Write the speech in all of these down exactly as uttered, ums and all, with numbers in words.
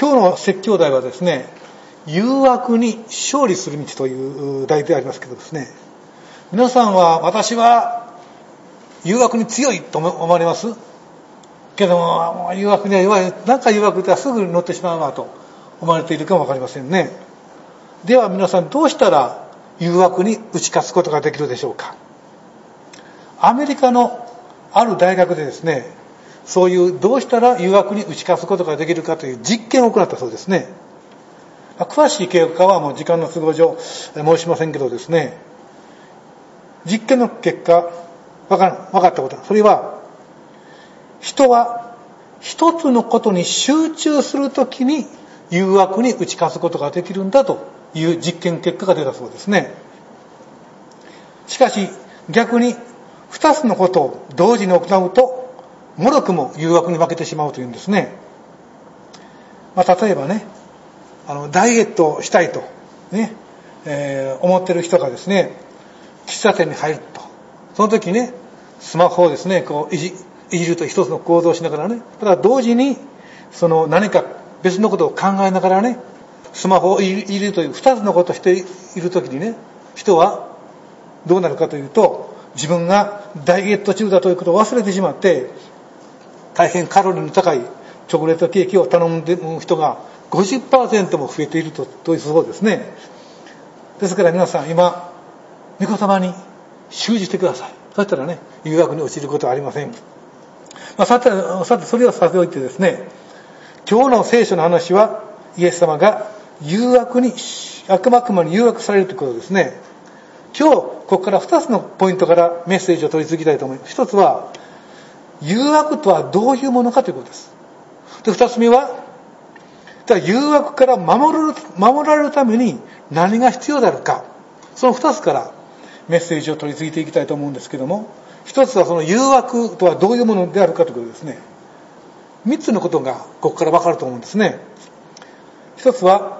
今日の説教題はですね、誘惑に勝利する道という題でありますけどですね、皆さんは私は誘惑に強いと思われますけども、誘惑には弱い、なんか誘惑ってすぐ乗ってしまうなと思われているかもわかりませんね。では皆さん、どうしたら誘惑に打ち勝つことができるでしょうか。アメリカのある大学でですね、そういうどうしたら誘惑に打ち勝つことができるかという実験を行ったそうですね。詳しい経過はもう時間の都合上申しませんけどですね、実験の結果分か分かったことは、それは人は一つのことに集中するときに誘惑に打ち勝つことができるんだという実験結果が出たそうですね。しかし逆に二つのことを同時に行うともろくも誘惑に負けてしまうというんですね。まあ、例えばね、あのダイエットをしたいとね、えー、思ってる人がですね、喫茶店に入ると、その時ね、スマホをですね、こういじ、いじると一つの行動をしながらね、ただ同時にその何か別のことを考えながらね、スマホをいじるという二つのことをしている時にね、人はどうなるかというと、自分がダイエット中だということを忘れてしまって、大変カロリーの高いチョコレートケーキを頼む人が ごじゅっパーセント も増えていると、というそうですね。ですから皆さん、今御言葉に習字してください。そしたらね、誘惑に落ちることはありません。まあ、さて、さてそれをさせておいてですね、今日の聖書の話はイエス様が誘惑に、悪魔悪魔に誘惑されるということですね。今日ここからふたつのポイントからメッセージを取り次ぎたいと思います。一つは、誘惑とはどういうものかということです。で、二つ目は、誘惑から守る、守られるために何が必要であるか、その二つからメッセージを取り次いでいきたいと思うんですけども、一つはその誘惑とはどういうものであるかということですね。三つのことがここから分かると思うんですね。一つは、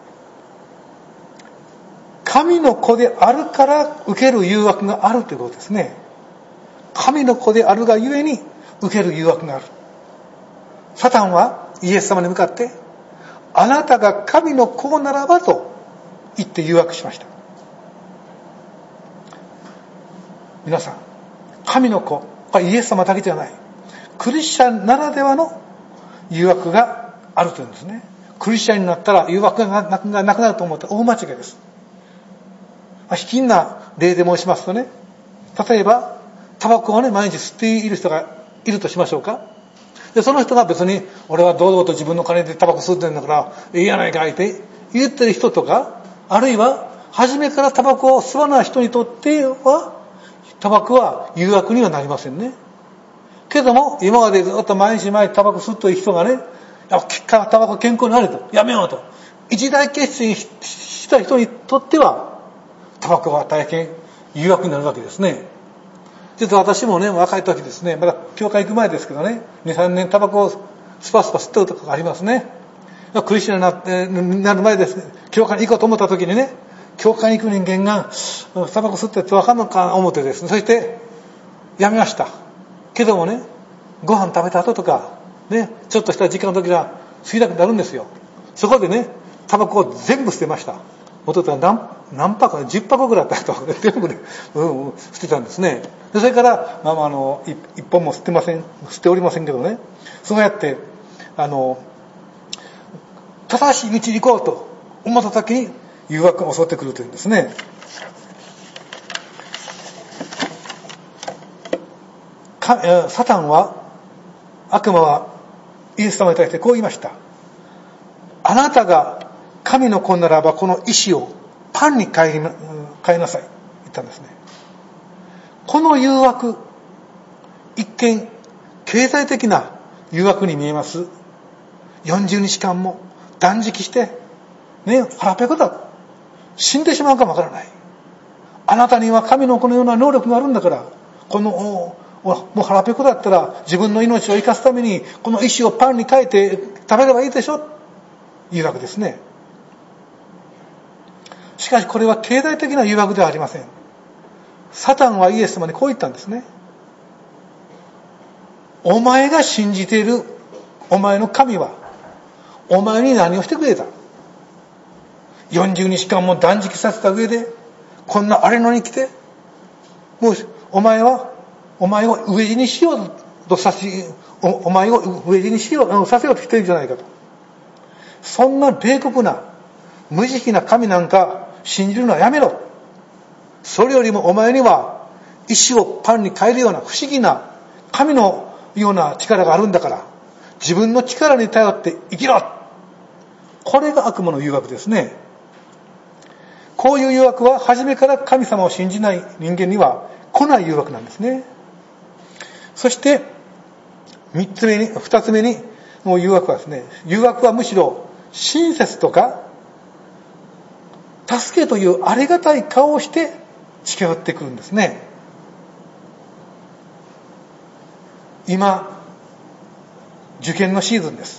神の子であるから受ける誘惑があるということですね。神の子であるがゆえに受ける誘惑がある。サタンはイエス様に向かって、あなたが神の子ならばと言って誘惑しました。皆さん、神の子、これイエス様だけじゃない、クリスチャンならではの誘惑があるというんですね。クリスチャンになったら誘惑がなくなると思ったら大間違いです。卑近な例で申しますとね、例えばタバコをね、毎日吸っている人がいるとしましょうか。で、その人が別に俺は堂々と自分の金でタバコ吸ってるんだからいいやないかって言ってる人とか、あるいは初めからタバコを吸わない人にとってはタバコは誘惑にはなりませんね。けども今までずっと毎日毎日タバコ吸っている人がね、タバコ健康になるとやめようと一大決心した人にとってはタバコは大変誘惑になるわけですね。実は私もね、若い時ですね、まだ教会行く前ですけどね、に、さんねんタバコをスパスパ吸ってるとかがありますね。クリスチャンになって、なる前ですね、教会に行こうと思った時にね、教会に行く人間がタバコ吸ってって分かんのか思ってですね、そしてやめました。けどもね、ご飯食べた後とかね、ちょっとした時間の時は吸いたくなるんですよ。そこでね、タバコを全部捨てました。元々何何箱かじゅっ箱ぐらいあったと全部ね、うんうん、捨てたんですね。でそれからまあまああの一本も捨てません捨ておりませんけどね、そうやってあの正しい道に行こうと思った時に誘惑が襲ってくるというんですね。かサタンは、悪魔はイエス様に対してこう言いました。あなたが神の子ならばこの石をパンに変え、変えなさい言ったんですね。この誘惑、一見経済的な誘惑に見えます。よんじゅうにちかんも断食してね、腹ペコだ、死んでしまうかもわからない。あなたには神の子のような能力があるんだから、このもう腹ペコだったら自分の命を生かすためにこの石をパンに変えて食べればいいでしょ、誘惑ですね。しかしこれは経済的な誘惑ではありません。サタンはイエス様にこう言ったんですね。お前が信じているお前の神はお前に何をしてくれた？よんじゅうにちかんも断食させた上で、こんな荒れ野に来て、もうお前はお前を飢え死にしようとさしおお前を飢え死にしようさせようとしてるんじゃないかと。そんな冷酷な無慈悲な神なんか信じるのはやめろ。それよりもお前には石をパンに変えるような不思議な神のような力があるんだから、自分の力に頼って生きろ。これが悪魔の誘惑ですね。こういう誘惑は初めから神様を信じない人間には来ない誘惑なんですね。そして三つ目に二つ目にもう誘惑はですね、誘惑はむしろ親切とか助けというありがたい顔をして近寄ってくるんですね。今受験のシーズンです。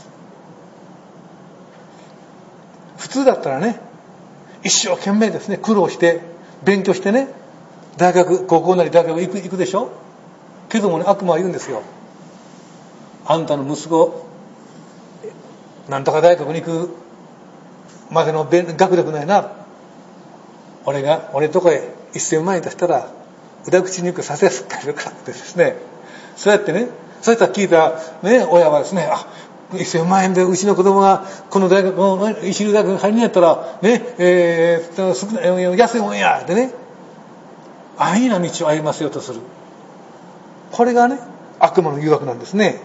普通だったらね、一生懸命ですね、苦労して勉強してね、大学高校なり大学行く行くでしょ。けどもね、悪魔は言うんですよ。あんたの息子なんとか大学に行くまでの学力ないな。俺が俺のとこへいっせんまん円出したら裏口入学させやすくなるからってですね。そうやってね、そうやったら聞いた、ね、親はですね、あ、いっせんまん円でうちの子供がこの大学の一流大学に入るんやったらね、えー、安いもんやってね、安易な道を歩ませようとする。これがね、悪魔の誘惑なんですね。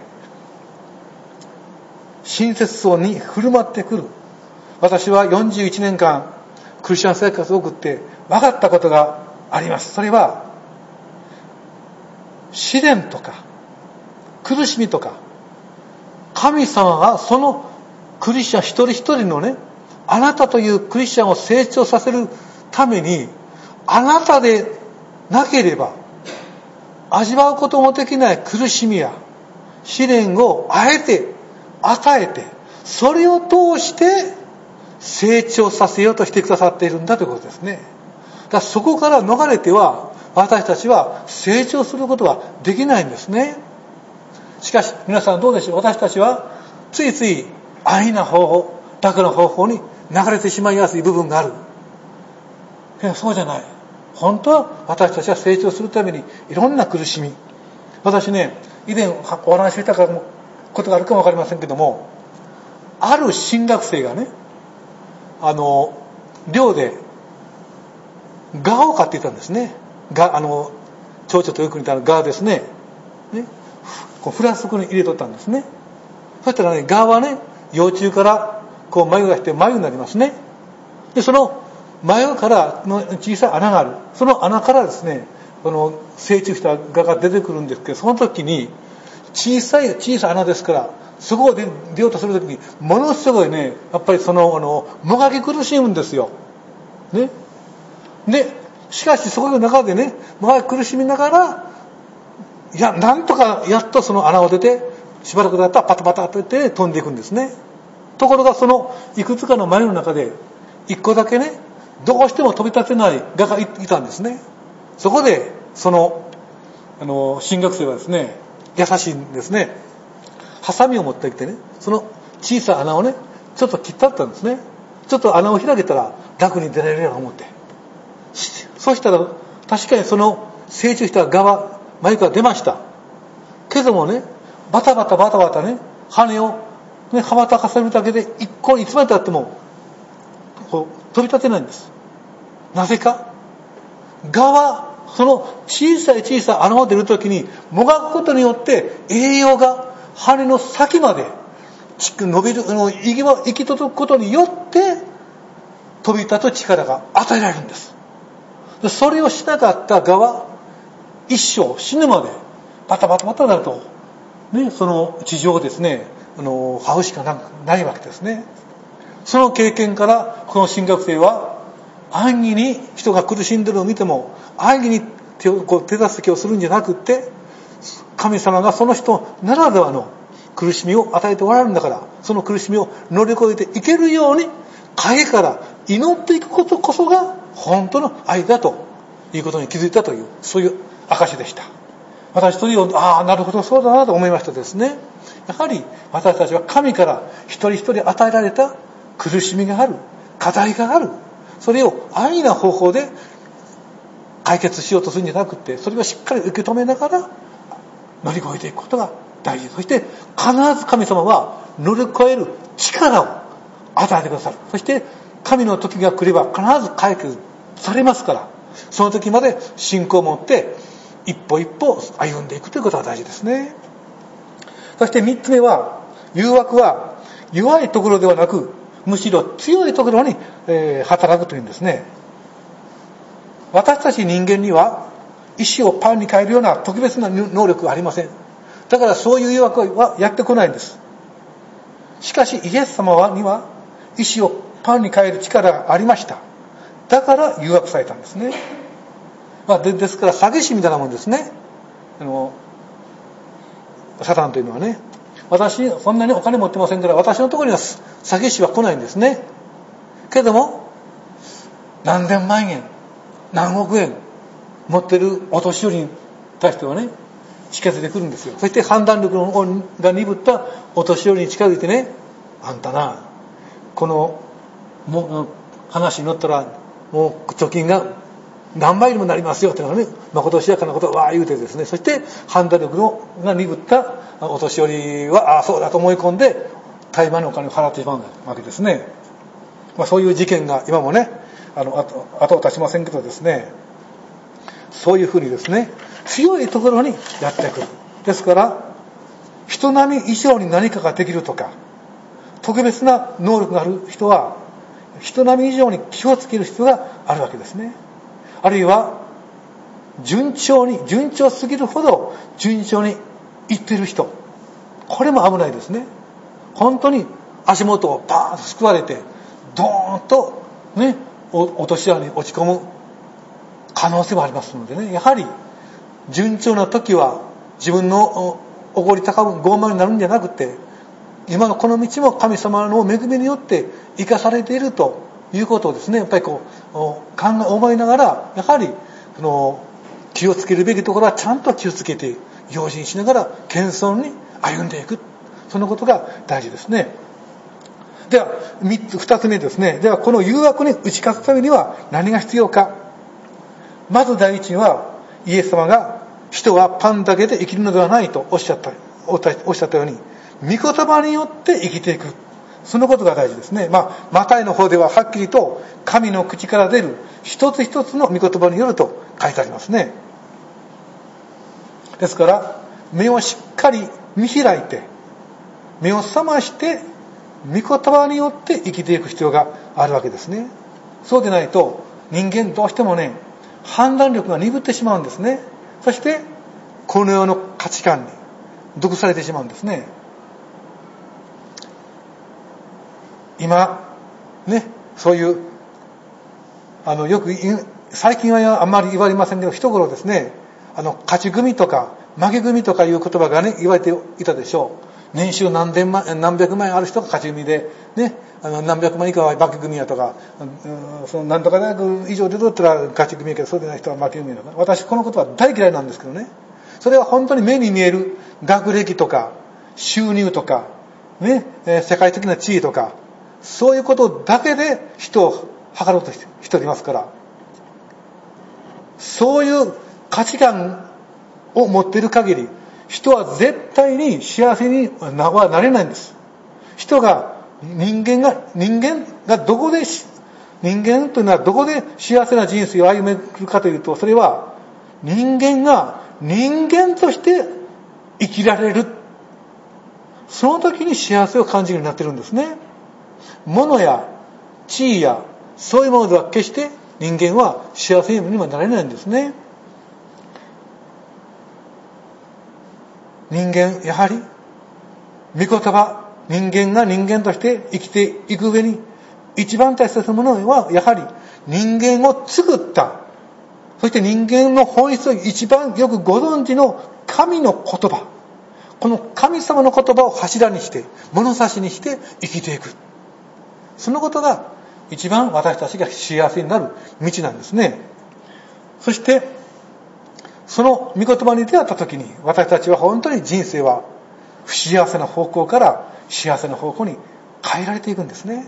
親切そうに振る舞ってくる。私はよんじゅういちねんかんクリスチャン生活を送って分かったことがあります。それは試練とか苦しみとか、神様はそのクリスチャン一人一人のね、あなたというクリスチャンを成長させるために、あなたでなければ味わうこともできない苦しみや試練をあえて与えて、それを通して成長させようとしてくださっているんだということですね。だからそこから逃れては私たちは成長することはできないんですね。しかし皆さんどうでしょう。私たちはついつい安易な方法、楽な方法に流れてしまいやすい部分がある。いや、そうじゃない。本当は私たちは成長するためにいろんな苦しみ、私ね、以前お話ししたことがあるかもわかりませんけども、ある進学生がね、あの寮でガを飼っていたんですね。ガ、あの蝶々とよく似たガですね。ね、こうフラスコに入れとったんですね。そしたらね、ガはね、幼虫からこう眉がして眉になりますね。で、その眉からの小さい穴がある。その穴からですね、この成虫したガが出てくるんですけど、その時に小さい小さい穴ですから、そこを出ようとする時にものすごいね、やっぱりそのあのもがき苦しむんですよ。ね。で、しかしそこの中でね、もがき苦しみながら、いや、なんとかやっとその穴を出て、しばらくだったらパタパタとって飛んでいくんですね。ところがそのいくつかの眉の中で一個だけね、どうしても飛び立てないガがいたんですね。そこでそのあの進学生はですね、優しいんですね。ハサミを持ってきてね、その小さい穴をね、ちょっと切ったったんですね。ちょっと穴を開けたら楽に出られるようと思って、そしたら確かにその成長したガは眉から出ましたけどもね、バタバタバタバタね、羽をね、羽ばたかせるだけで一個いつまでたってもこう飛び立てないんです。なぜか、ガはその小さい小さい穴を出るときにもがくことによって栄養が羽の先まで伸びる、息を息届くことによって飛び立つ力が与えられるんです。それをしなかったガは一生死ぬまでバタバタバタになると、ね、その地上をですね、あの這うしかないわけですね。その経験からこの進学生は安易に人が苦しんでるのを見ても安易に手をこう手助けをするんじゃなくって、神様がその人ならではの苦しみを与えておられるんだから、その苦しみを乗り越えていけるように陰から祈っていくことこそが本当の愛だということに気づいたという、そういう証でした。 私一人を、ああ、なるほど、そうだなと思いましたですね。やはり私たちは神から一人一人与えられた苦しみがある、課題がある。それを安易な方法で解決しようとするんじゃなくて、それをしっかり受け止めながら乗り越えていくことが大事。そして必ず神様は乗り越える力を与えてくださる。そして神の時が来れば必ず解決されますから、その時まで信仰を持って一歩一歩歩んでいくということが大事ですね。そして三つ目は、誘惑は弱いところではなく、むしろ強いところに、えー、働くというんですね。私たち人間には意志をパンに変えるような特別な能力がありません。だからそういう誘惑はやってこないんです。しかしイエス様はには意志をパンに変える力がありました。だから誘惑されたんですね。まあ、で, ですから詐欺師みたいなもんですね。あのサタンというのはね、私そんなにお金持ってませんから、私のところには詐欺師は来ないんですね。けども何千万円何億円持ってるお年寄りに対してはね、近づいてくるんですよ。そして判断力が鈍ったお年寄りに近づいてね、あんたな、このもう話に乗ったらもう貯金が何倍にもなりますよっていうのがね、まことしやかなことをわー言うてですね、そして判断力が鈍ったお年寄りはああそうだと思い込んで大枚のお金を払ってしまうわけですね。まあ、そういう事件が今もね、あの後後を絶ちませんけどですね、そういうふうにですね、強いところにやってくる。ですから人並み以上に何かができるとか、特別な能力がある人は人並み以上に気をつける必要があるわけですね。あるいは順調に順調すぎるほど順調にいっている人、これも危ないですね。本当に足元をパーンと救われてドーンとね、落とし穴に落ち込む可能性もありますのでね、やはり順調な時は自分のおごり高ぶ傲慢になるんじゃなくて、今のこの道も神様の恵みによって生かされているということをですね、やっぱりこう考え思いながら、やはりその気をつけるべきところはちゃんと気をつけて用心しながら謙遜に歩んでいく、そのことが大事ですね。では三つ二つ目ですね。ではこの誘惑に打ち勝つためには何が必要か。まず第一には、イエス様が人はパンだけで生きるのではないとおっしゃったおっしゃったように、御言葉によって生きていく、そのことが大事ですね。まあマタイの方でははっきりと神の口から出る一つ一つの御言葉によると書いてありますね。ですから目をしっかり見開いて、目を覚まして御言葉によって生きていく必要があるわけですね。そうでないと人間どうしてもね、判断力が鈍ってしまうんですね。そしてこの世の価値観に毒されてしまうんですね。今ね、そういうあのよく最近はあんまり言われませんけど、一頃ですね、あの勝ち組とか負け組とかいう言葉がね言われていたでしょう。年収何千万何百万円ある人が勝ち組でね、あの何百万以下は負け組やとか、うん、その何とか大学以上でどうやったら勝ち組やけど、そうでない人は負け組やとか。私この言葉大嫌いなんですけどね、それは本当に目に見える学歴とか収入とかね、世界的な地位とか、そういうことだけで人を測ろうとしておりますから、そういう価値観を持っている限り人は絶対に幸せにはなれないんです。人が人間が人間がどこで人間というのはどこで幸せな人生を歩めるかというと、それは人間が人間として生きられる、その時に幸せを感じるようになってるんですね。物や地位やそういうものでは決して人間は幸せにはなれないんですね。人間、やはり御言葉、人間が人間として生きていく上に一番大切なものはやはり人間を作った、そして人間の本質を一番よくご存知の神の言葉、この神様の言葉を柱にして物差しにして生きていく、そのことが一番私たちが幸せになる道なんですね。そしてその御言葉に出会った時に、私たちは本当に人生は不幸せな方向から幸せな方向に変えられていくんですね。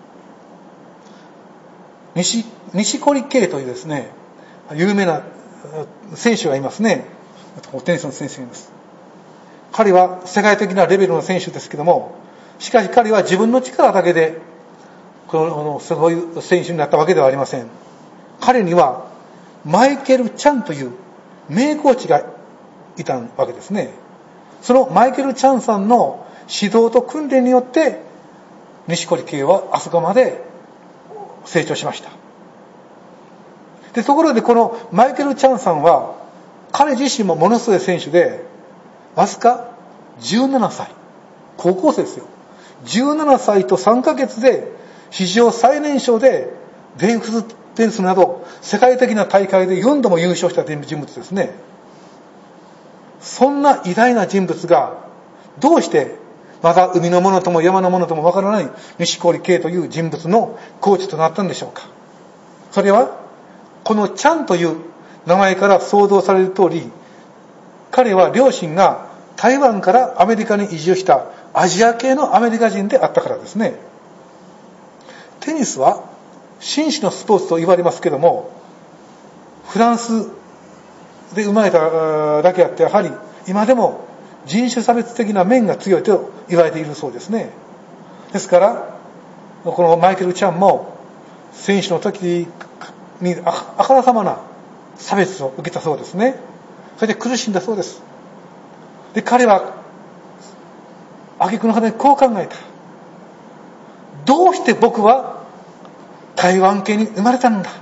西錦織圭というですね、有名な選手がいますね。テニスの選手がいます。彼は世界的なレベルの選手ですけども、しかし彼は自分の力だけでこのそういう選手になったわけではありません。彼にはマイケル・チャンという名コーチがいたわけですね。そのマイケル・チャンさんの指導と訓練によって錦織圭はあそこまで成長しました。で、ところでこのマイケル・チャンさんは彼自身もものすごい選手で、わずかじゅうななさい、高校生ですよ。じゅうななさいとさんかげつで史上最年少でデイブステニスなど世界的な大会でよんども優勝した人物ですね。そんな偉大な人物がどうしてまだ海のものとも山のものともわからない錦織圭という人物のコーチとなったんでしょうか。それはこのチャンという名前から想像される通り、彼は両親が台湾からアメリカに移住したアジア系のアメリカ人であったからですね。テニスは紳士のスポーツと言われますけども、フランスで生まれただけあって、やはり今でも人種差別的な面が強いと言われているそうですね。ですからこのマイケル・チャンも選手の時にあからさまな差別を受けたそうですね。それで苦しんだそうです。で、彼は挙句の果てにこう考えた。どうして僕は台湾系に生まれたんだ。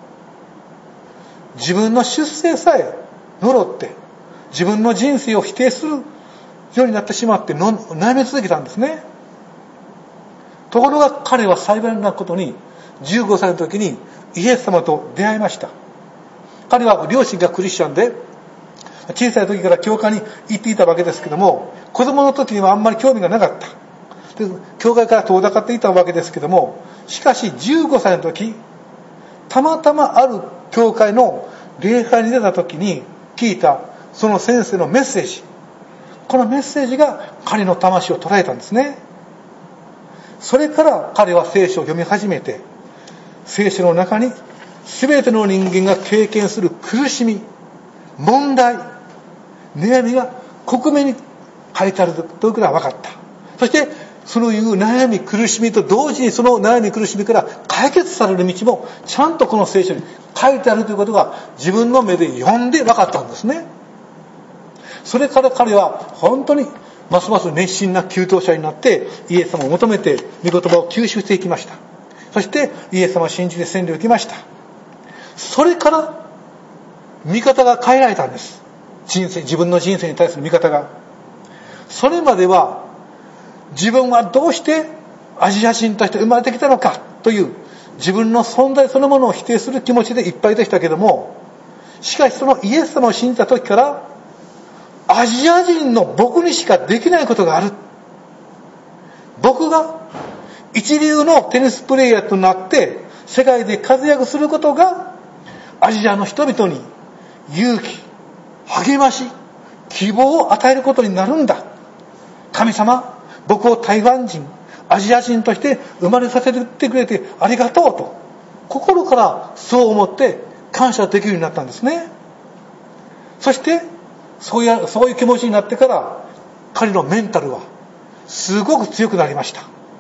自分の出生さえ呪って自分の人生を否定するようになってしまっての悩み続けたんですね。ところが彼は幸いなことにじゅうごさいの時にイエス様と出会いました。彼は両親がクリスチャンで小さい時から教会に行っていたわけですけども、子供の時にはあんまり興味がなかった。で、教会から遠ざかっていたわけですけども、しかしじゅうごさいの時、たまたまある教会の礼拝に出た時に聞いたその先生のメッセージ、このメッセージが彼の魂を捉えたんですね。それから彼は聖書を読み始めて、聖書の中に全ての人間が経験する苦しみ、問題、悩みが克明に書いてあるということが分かった。そしてそういう悩み苦しみと同時に、その悩み苦しみから解決される道もちゃんとこの聖書に書いてあるということが自分の目で読んで分かったんですね。それから彼は本当にますます熱心な求道者になってイエス様を求めて御言葉を吸収していきました。そしてイエス様を信じて洗礼を受けました。それから見方が変えられたんです。人生、自分の人生に対する見方が。それまでは自分はどうしてアジア人として生まれてきたのかという自分の存在そのものを否定する気持ちでいっぱいでしたけども、しかしそのイエス様を信じた時からアジア人の僕にしかできないことがある。僕が一流のテニスプレーヤーとなって世界で活躍することがアジアの人々に勇気、励まし、希望を与えることになるんだ。神様、僕を台湾人、アジア人として生まれさせてくれてありがとうと、心からそう思って感謝できるようになったんですね。そしてそういう、そういう気持ちになってから彼のメンタルはすごく強くなりました。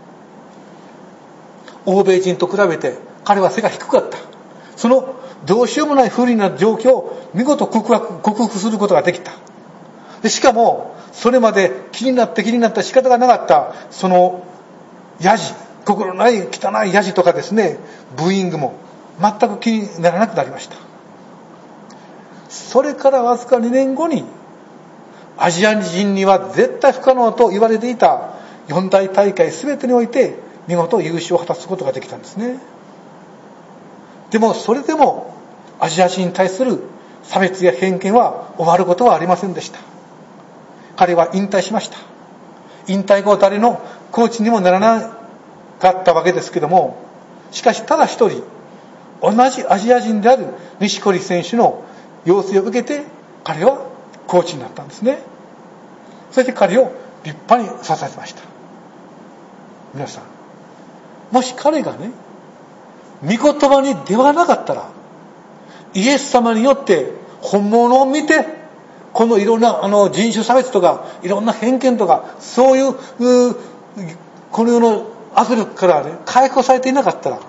欧米人と比べて彼は背が低かった。そのどうしようもない不利な状況を見事克服、克服することができた。でしかもそれまで気になって気になった仕方がなかったそのヤジ、心ない汚いヤジとかですね、ブーイングも全く気にならなくなりました。それからわずかにねんごにアジア人には絶対不可能と言われていた四大大会全てにおいて見事優勝を果たすことができたんですね。でもそれでもアジア人に対する差別や偏見は終わることはありませんでした。彼は引退しました。引退後誰のコーチにもならなかったわけですけども、しかしただ一人同じアジア人である錦織選手の要請を受けて彼はコーチになったんですね。そして彼を立派に支えました。皆さん、もし彼がね、御言葉に出会わなかったら、イエス様によって本物を見て、このいろんなあの人種差別とかいろんな偏見とかそういうこの世の圧力からね解放されていなかったら、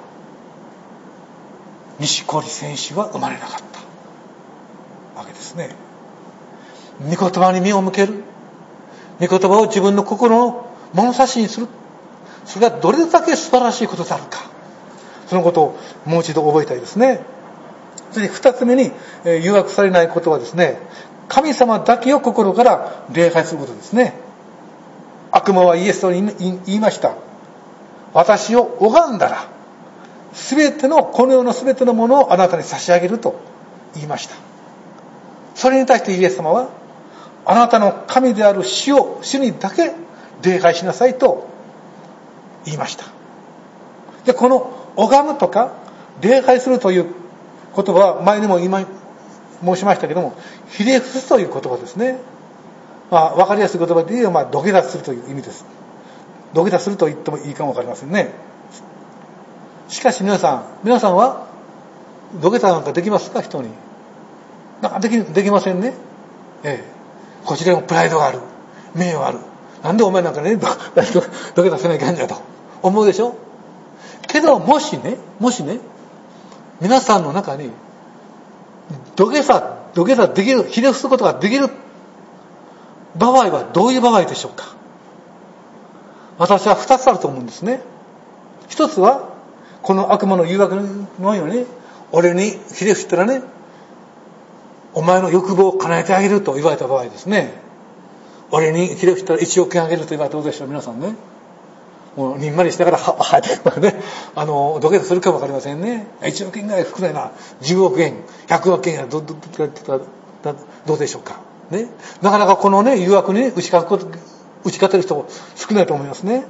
錦織選手は生まれなかったわけですね。御言葉に目を向ける、御言葉を自分の心の物差しにする、それがどれだけ素晴らしいことであるか、そのことをもう一度覚えたいですね。そして二つ目に、えー、誘惑されないことはですね、神様だけを心から礼拝することですね。悪魔はイエスに言いました。私を拝んだらすべてのこの世のすべてのものをあなたに差し上げると言いました。それに対してイエス様は、あなたの神である主を主にだけ礼拝しなさいと言いました。で、この拝むとか礼拝するという言葉は前にも今申しましたけども、ひれ伏すという言葉ですね。まあ、分かりやすい言葉で言えば、まあ、土下座するという意味です。土下座すると言ってもいいかも分かりませんね。しかし皆さん、皆さんは土下座なんかできますか？人に。なんかでき、できませんね。ええ。こちらにもプライドがある。名誉がある。なんでお前なんかね、土下座せないかんじゃと思うでしょ？けど、もしね、もしね、皆さんの中に、土下座、土下座できる、ひれ伏すことができる場合はどういう場合でしょうか？私は二つあると思うんですね。一つは、この悪魔の誘惑のように、俺にひれ伏したらね、お前の欲望を叶えてあげると言われた場合ですね。俺にひれ伏したら一億円あげると言われたらどうでしょう、皆さんね。もうにんまりしながら、は、は、ってね、あの、土下座するかもわかりませんね。いちおくえんぐらい少ないな。じゅうおくえん、ひゃくおくえんやど、ど、ど、ど、どうでしょうか。ね。なかなかこのね、誘惑に打ち勝つこと、打ち勝てる人少ないと思いますね。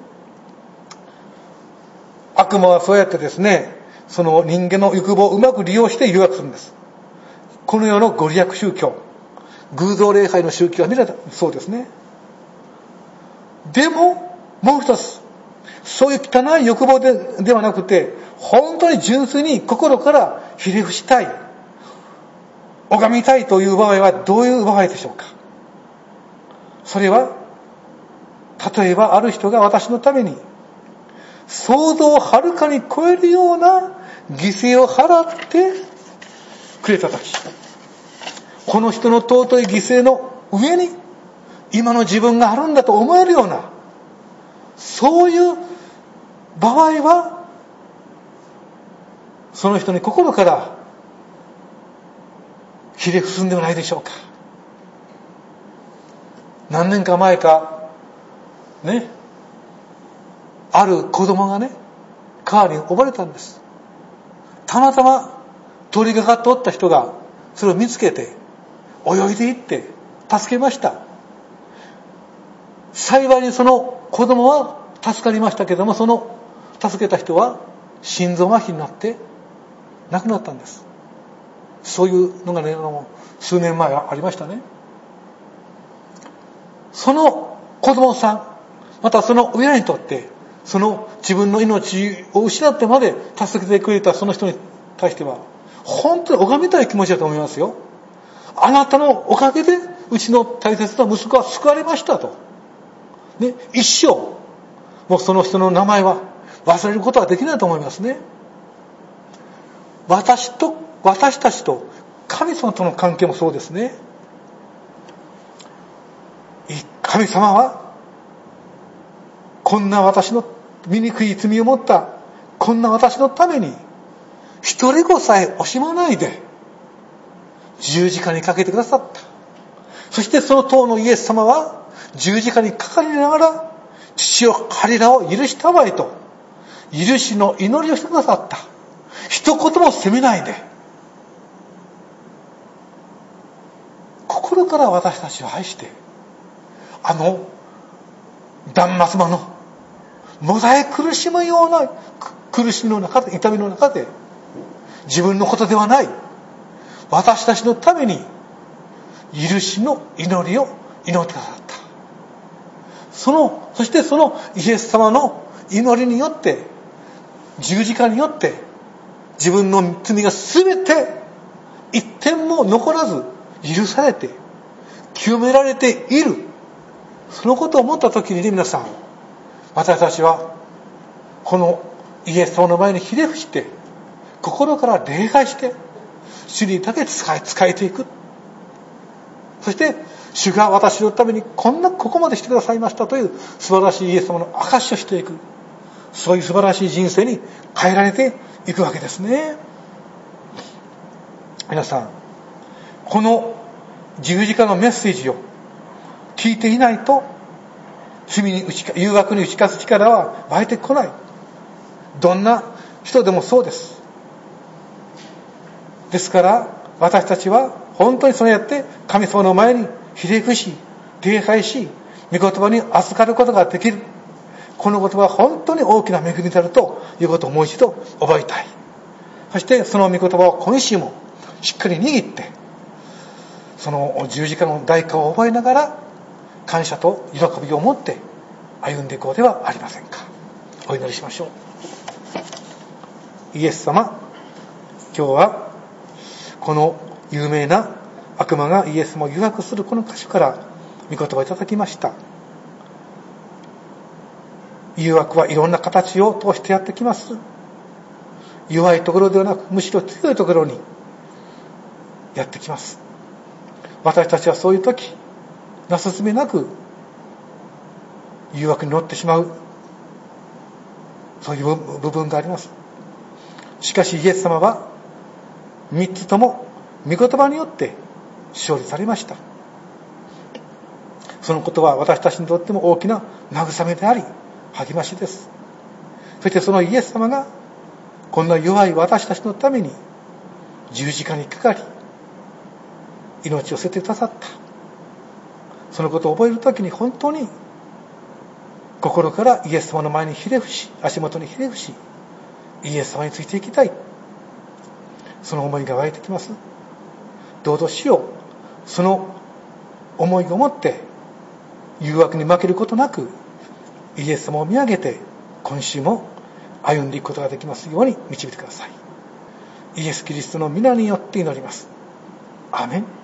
悪魔はそうやってですね、その人間の欲望をうまく利用して誘惑するんです。この世のご利益宗教、偶像礼拝の宗教は皆そうですね。でも、もう一つ、そういう汚い欲望 で, ではなくて、本当に純粋に心からひれ伏したい、拝みたいという場合はどういう場合でしょうか。それは、例えばある人が私のために想像をはるかに超えるような犠牲を払ってくれたとき、この人の尊い犠牲の上に今の自分があるんだと思えるような、そういう場合はその人に心からひれ伏すんではないでしょうか。何年か前かね、ある子供がね、川に溺れたんです。たまたま通りがかっておった人がそれを見つけて泳いでいって助けました。幸いにその子供は助かりましたけども、その助けた人は心臓麻痺になって亡くなったんです。そういうのがね、数年前ありましたね。その子供さん、またその親にとって、その自分の命を失ってまで助けてくれたその人に対しては、本当に拝みたい気持ちだと思いますよ。あなたのおかげでうちの大切な息子は救われましたと。ね、一生、もうその人の名前は忘れることはできないと思いますね。私と、私たちと神様との関係もそうですね。神様はこんな私の醜い罪を持ったこんな私のために一人子さえ惜しまないで十字架にかけてくださった。そしてその当のイエス様は十字架にかかりながら、父よ彼らを許したまえと許しの祈りをしてくださった。一言も責めないで、心から私たちを愛して、あの断末魔のもだえ苦しむような苦しみの中で、痛みの中で、自分のことではない私たちのために許しの祈りを祈ってくださった。そのそしてそのイエス様の祈りによって、十字架によって自分の罪が全て一点も残らず許されて清められている。そのことを思った時にね、皆さん、私たちはこのイエス様の前にひれ伏して心から礼拝して主にだけ使え、使えていく。そして主が私のためにこんなここまでしてくださいましたという素晴らしいイエス様の証しをしていく。そういう素晴らしい人生に変えられていくわけですね。皆さん、この十字架のメッセージを聞いていないと、罪に打ち誘惑に打ち勝つ力は湧いてこない。どんな人でもそうです。ですから私たちは本当にそうやって神様の前にひれ伏し礼拝し、御言葉に預かることができる。この言葉は本当に大きな恵みであるということをもう一度覚えたい。そしてその御言葉を今週もしっかり握って、その十字架の代価を覚えながら感謝と喜びを持って歩んでいこうではありませんか。お祈りしましょう。イエス様、今日はこの有名な悪魔がイエス様を誘惑するこの箇所から御言葉をいただきました。誘惑はいろんな形を通してやってきます。弱いところではなく、むしろ強いところにやってきます。私たちはそういう時、なすすべなく誘惑に乗ってしまう、そういう部分があります。しかしイエス様は三つとも御言葉によって勝利されました。そのことは私たちにとっても大きな慰めであり励ましです。そしてそのイエス様がこんな弱い私たちのために十字架にかかり命を捨ててくださった。そのことを覚えるときに本当に心からイエス様の前にひれ伏し、足元にひれ伏し、イエス様についていきたい、その思いが湧いてきます。どうぞ主よ、その思いを持って誘惑に負けることなくイエス様を見上げて今週も歩んでいくことができますように導いてください。イエス・キリストの皆によって祈ります。アーメン。